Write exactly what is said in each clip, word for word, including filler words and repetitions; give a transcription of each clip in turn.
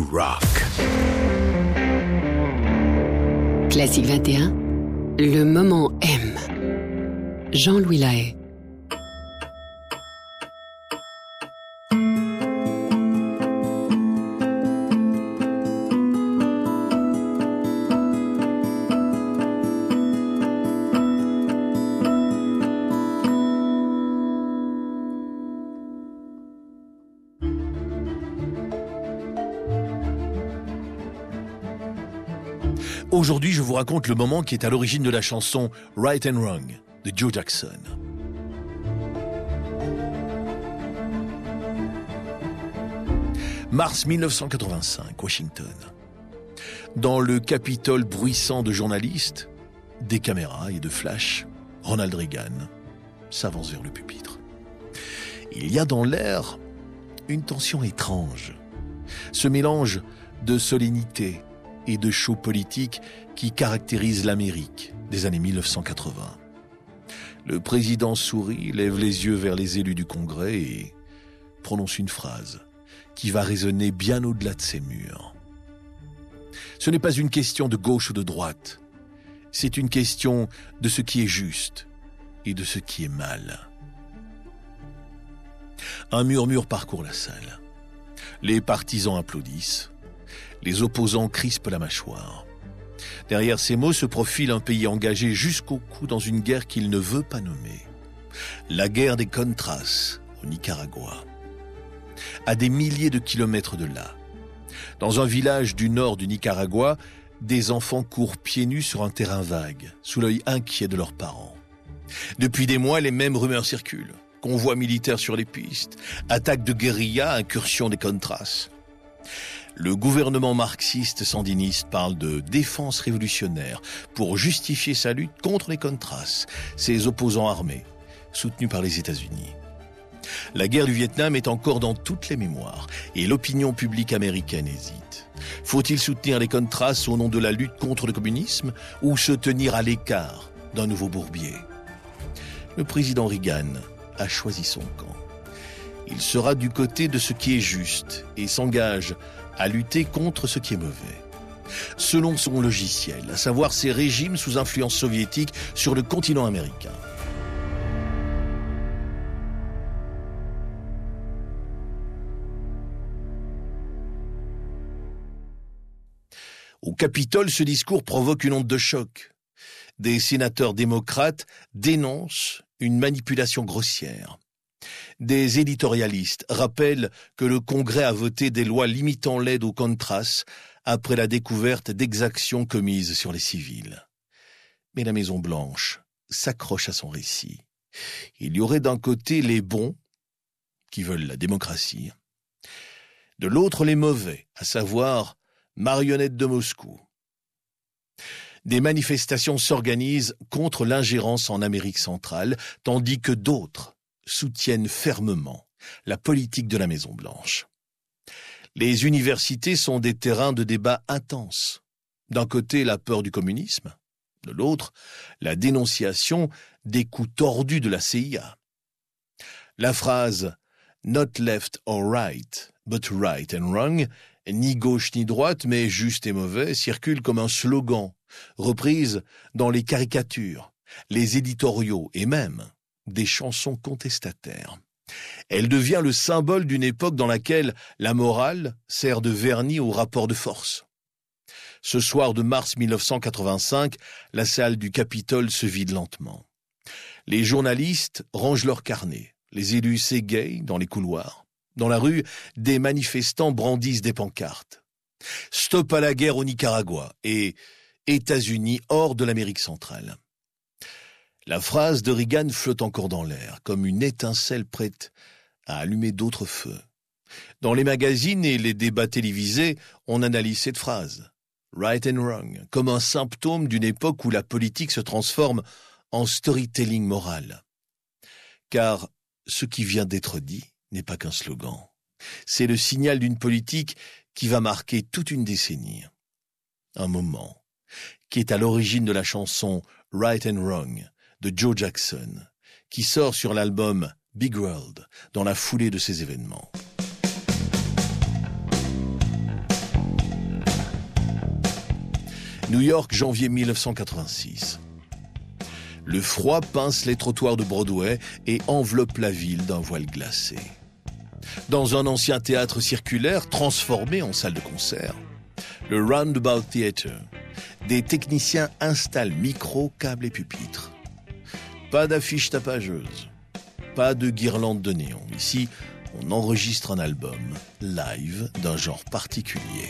rock. Classique vingt et un, le moment M. Jean-Louis Lahaye. Aujourd'hui, je vous raconte le moment qui est à l'origine de la chanson Right and Wrong de Joe Jackson. Mars mille neuf cent quatre-vingt-cinq, Washington. Dans le Capitole bruissant de journalistes, des caméras et de flashs, Ronald Reagan s'avance vers le pupitre. Il y a dans l'air une tension étrange. Ce mélange de solennité et de show politique qui caractérise l'Amérique des années mille neuf cent quatre-vingts. Le président sourit, lève les yeux vers les élus du Congrès et prononce une phrase qui va résonner bien au-delà de ces murs. Ce n'est pas une question de gauche ou de droite, c'est une question de ce qui est juste et de ce qui est mal. Un murmure parcourt la salle. Les partisans applaudissent. Les opposants crispent la mâchoire. Derrière ces mots se profile un pays engagé jusqu'au cou dans une guerre qu'il ne veut pas nommer. La guerre des Contras au Nicaragua. À des milliers de kilomètres de là, dans un village du nord du Nicaragua, des enfants courent pieds nus sur un terrain vague, sous l'œil inquiet de leurs parents. Depuis des mois, les mêmes rumeurs circulent. Convois militaires sur les pistes, attaques de guérilla, incursions des Contras. Le gouvernement marxiste-sandiniste parle de défense révolutionnaire pour justifier sa lutte contre les Contras, ses opposants armés, soutenus par les États-Unis. La guerre du Vietnam est encore dans toutes les mémoires et l'opinion publique américaine hésite. Faut-il soutenir les Contras au nom de la lutte contre le communisme ou se tenir à l'écart d'un nouveau bourbier? Le président Reagan a choisi son camp. Il sera du côté de ce qui est juste et s'engage à lutter contre ce qui est mauvais. Selon son logiciel, à savoir ces régimes sous influence soviétique sur le continent américain. Au Capitole, ce discours provoque une onde de choc. Des sénateurs démocrates dénoncent une manipulation grossière. Des éditorialistes rappellent que le Congrès a voté des lois limitant l'aide aux Contras après la découverte d'exactions commises sur les civils. Mais la Maison-Blanche s'accroche à son récit. Il y aurait d'un côté les bons, qui veulent la démocratie, de l'autre les mauvais, à savoir marionnettes de Moscou. Des manifestations s'organisent contre l'ingérence en Amérique centrale, tandis que d'autres soutiennent fermement la politique de la Maison-Blanche. Les universités sont des terrains de débat intenses. D'un côté, la peur du communisme, de l'autre, la dénonciation des coups tordus de la C I A. La phrase « not left or right, but right and wrong », ni gauche ni droite, mais juste et mauvais, circule comme un slogan, reprise dans les caricatures, les éditoriaux et même des chansons contestataires. Elle devient le symbole d'une époque dans laquelle la morale sert de vernis au rapport de force. Ce soir de mars mille neuf cent quatre-vingt-cinq, la salle du Capitole se vide lentement. Les journalistes rangent leurs carnets, les élus s'égayent dans les couloirs. Dans la rue, des manifestants brandissent des pancartes. Stop à la guerre au Nicaragua et États-Unis hors de l'Amérique centrale. La phrase de Reagan flotte encore dans l'air, comme une étincelle prête à allumer d'autres feux. Dans les magazines et les débats télévisés, on analyse cette phrase, right and wrong, comme un symptôme d'une époque où la politique se transforme en storytelling moral. Car ce qui vient d'être dit n'est pas qu'un slogan. C'est le signal d'une politique qui va marquer toute une décennie. Un moment qui est à l'origine de la chanson Right and Wrong de Joe Jackson, qui sort sur l'album Big World dans la foulée de ces événements. New York, janvier mille neuf cent quatre-vingt-six. Le froid pince les trottoirs de Broadway et enveloppe la ville d'un voile glacé. Dans un ancien théâtre circulaire transformé en salle de concert, le Roundabout Theatre, des techniciens installent micros, câbles et pupitres. Pas d'affiches tapageuses, pas de guirlandes de néon. Ici, on enregistre un album live d'un genre particulier.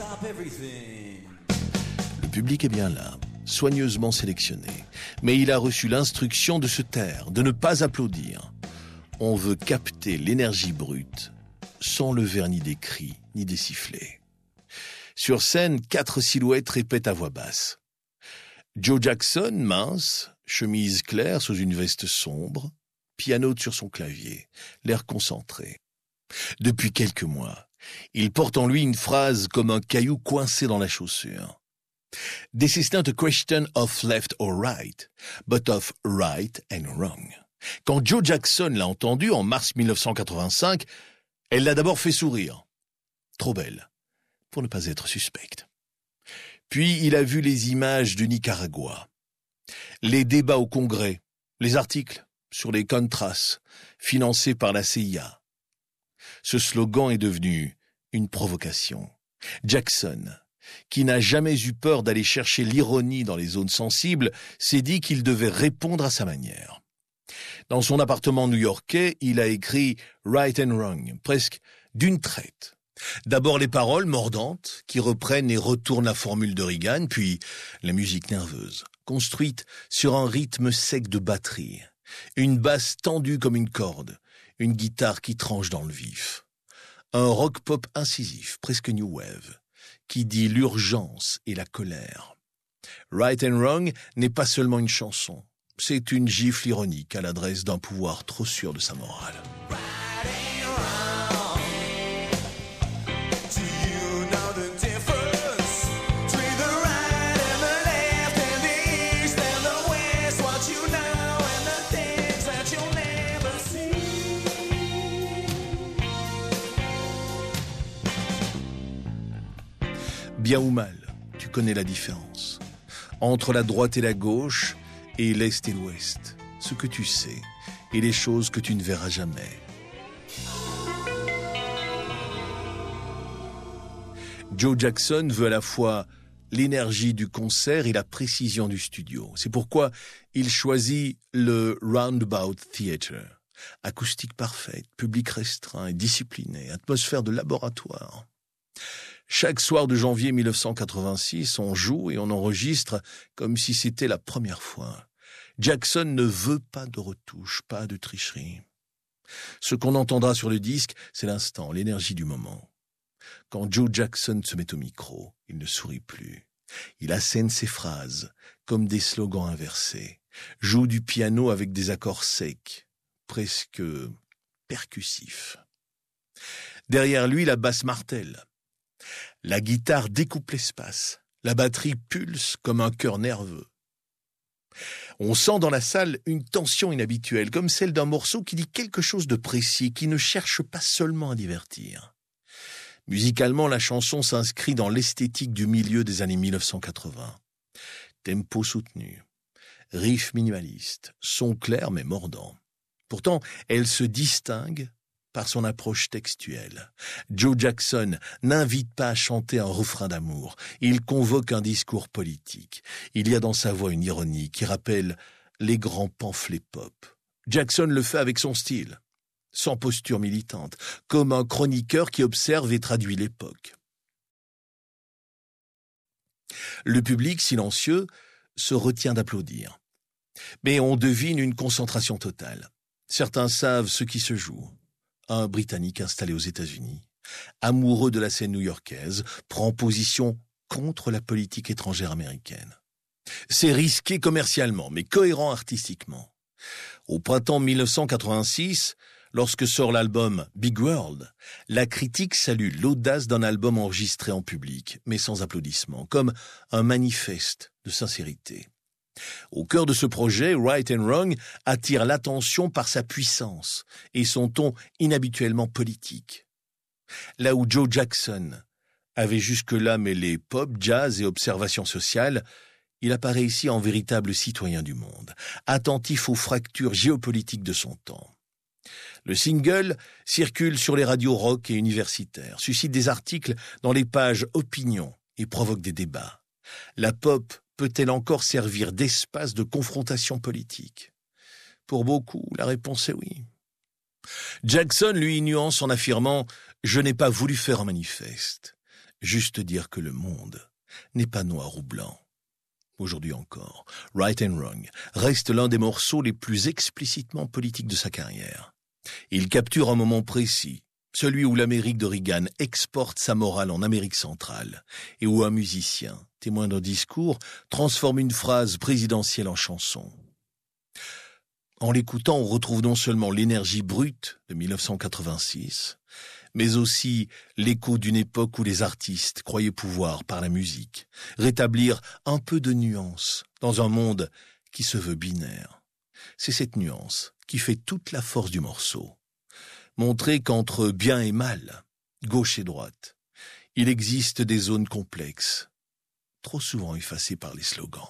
Le public est bien là, soigneusement sélectionné, mais il a reçu l'instruction de se taire, de ne pas applaudir. On veut capter l'énergie brute sans le vernis des cris ni des sifflets. Sur scène, quatre silhouettes répètent à voix basse. Joe Jackson, mince, chemise claire sous une veste sombre, pianote sur son clavier, l'air concentré. Depuis quelques mois, il porte en lui une phrase comme un caillou coincé dans la chaussure. This is not a question of left or right, but of right and wrong. Quand Joe Jackson l'a entendu en mars mille neuf cent quatre-vingt-cinq, elle l'a d'abord fait sourire. Trop belle, pour ne pas être suspecte. Puis il a vu les images du Nicaragua, les débats au Congrès, les articles sur les Contras, financés par la C I A. Ce slogan est devenu une provocation. Jackson, qui n'a jamais eu peur d'aller chercher l'ironie dans les zones sensibles, s'est dit qu'il devait répondre à sa manière. Dans son appartement new-yorkais, il a écrit « Right and Wrong », presque d'une traite. D'abord les paroles mordantes qui reprennent et retournent la formule de Reagan, puis la musique nerveuse, construite sur un rythme sec de batterie, une basse tendue comme une corde, une guitare qui tranche dans le vif. Un rock-pop incisif, presque new wave, qui dit l'urgence et la colère. Right and Wrong n'est pas seulement une chanson, c'est une gifle ironique à l'adresse d'un pouvoir trop sûr de sa morale. Bien ou mal, tu connais la différence. Entre la droite et la gauche, et l'Est et l'Ouest. Ce que tu sais, et les choses que tu ne verras jamais. Joe Jackson veut à la fois l'énergie du concert et la précision du studio. C'est pourquoi il choisit le Roundabout Theatre. Acoustique parfaite, public restreint et discipliné, atmosphère de laboratoire. Chaque soir de janvier mille neuf cent quatre-vingt-six, on joue et on enregistre comme si c'était la première fois. Jackson ne veut pas de retouches, pas de tricherie. Ce qu'on entendra sur le disque, c'est l'instant, l'énergie du moment. Quand Joe Jackson se met au micro, il ne sourit plus. Il assène ses phrases comme des slogans inversés, joue du piano avec des accords secs, presque percussifs. Derrière lui, la basse martèle. La guitare découpe l'espace, la batterie pulse comme un cœur nerveux. On sent dans la salle une tension inhabituelle, comme celle d'un morceau qui dit quelque chose de précis, qui ne cherche pas seulement à divertir. Musicalement, la chanson s'inscrit dans l'esthétique du milieu des années mille neuf cent quatre-vingts. Tempo soutenu, riff minimaliste, son clair mais mordant. Pourtant, elle se distingue par son approche textuelle. Joe Jackson n'invite pas à chanter un refrain d'amour, il convoque un discours politique. Il y a dans sa voix une ironie qui rappelle les grands pamphlets pop. Jackson le fait avec son style, sans posture militante, comme un chroniqueur qui observe et traduit l'époque. Le public, silencieux, se retient d'applaudir. Mais on devine une concentration totale. Certains savent ce qui se joue. Un Britannique installé aux États-Unis, amoureux de la scène new-yorkaise, prend position contre la politique étrangère américaine. C'est risqué commercialement, mais cohérent artistiquement. Au printemps mille neuf cent quatre-vingt-six, lorsque sort l'album Big World, la critique salue l'audace d'un album enregistré en public, mais sans applaudissements, comme un manifeste de sincérité. Au cœur de ce projet, Right and Wrong attire l'attention par sa puissance et son ton inhabituellement politique. Là où Joe Jackson avait jusque-là mêlé pop, jazz et observation sociale, il apparaît ici en véritable citoyen du monde, attentif aux fractures géopolitiques de son temps. Le single circule sur les radios rock et universitaires, suscite des articles dans les pages opinion et provoque des débats. La pop peut-elle encore servir d'espace de confrontation politique ? Pour beaucoup, la réponse est oui. Jackson, lui, nuance en affirmant « Je n'ai pas voulu faire un manifeste, juste dire que le monde n'est pas noir ou blanc ». Aujourd'hui encore, Right and Wrong reste l'un des morceaux les plus explicitement politiques de sa carrière. Il capture un moment précis, celui où l'Amérique de Reagan exporte sa morale en Amérique centrale et où un musicien, témoin d'un discours, transforme une phrase présidentielle en chanson. En l'écoutant, on retrouve non seulement l'énergie brute de mille neuf cent quatre-vingt-six, mais aussi l'écho d'une époque où les artistes croyaient pouvoir, par la musique, rétablir un peu de nuance dans un monde qui se veut binaire. C'est cette nuance qui fait toute la force du morceau. Montrer qu'entre bien et mal, gauche et droite, il existe des zones complexes, trop souvent effacées par les slogans.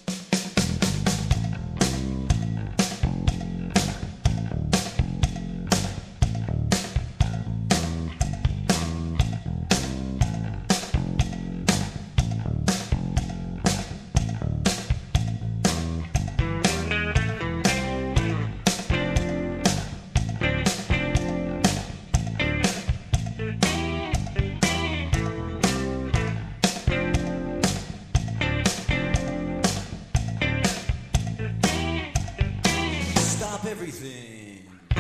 Everything.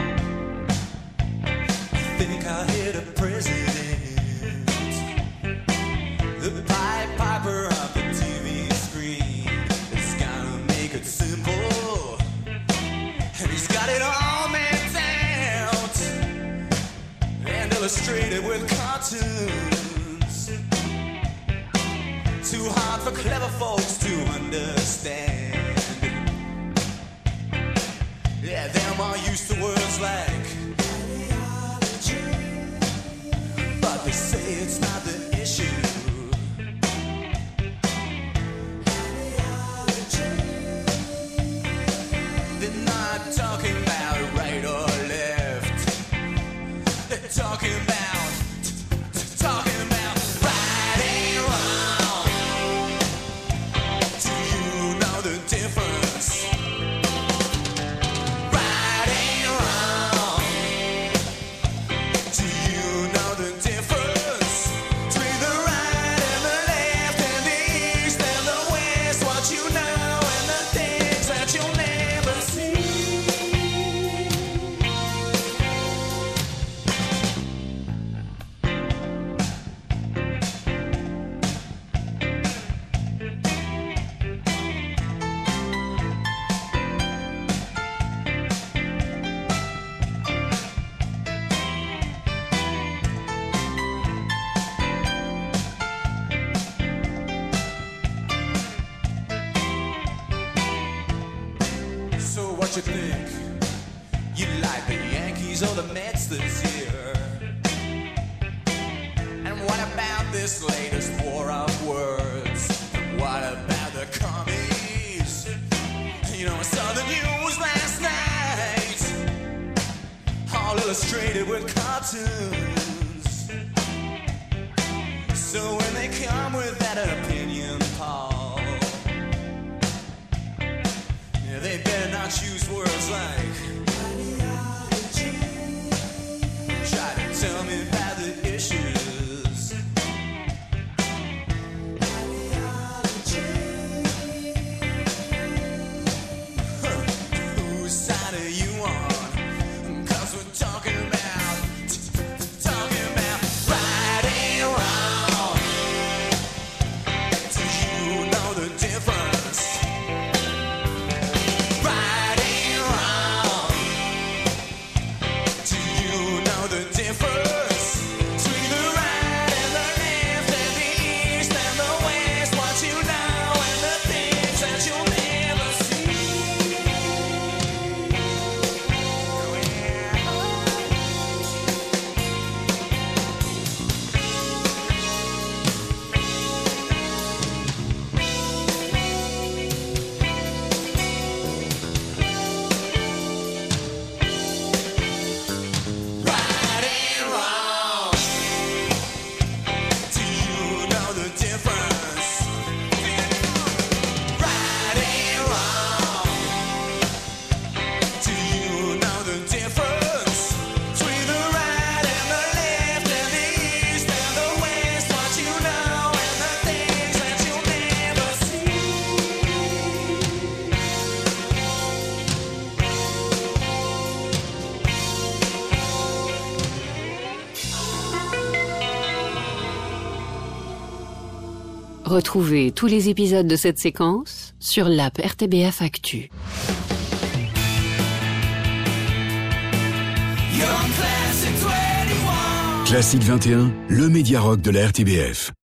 I think I hit a president, the Pied Piper of the T V screen. It's gotta make it simple, and he's got it all mapped out and illustrated with cartoons. Too hard for clever folks to understand. Yeah, them are used to words like ideology, but they say it's not the issue. Ideology. They're not talking about right or left. They're talking about, talking about right and wrong. Do you know the difference? What you think? You like the Yankees or the Mets this year? And what about this latest war of words? And what about the commies? You know, I saw the news last night, all illustrated with cartoons. So when they come with that opinion poll, yeah, they better not choose words like ideology. Try to tell me about the issues. Ideology. Huh. Whose side are you on? 'Cause we're talking about, talking about right and wrong. Retrouvez tous les épisodes de cette séquence sur l'app R T B F Actu. Classique vingt et un, le média rock de la R T B F.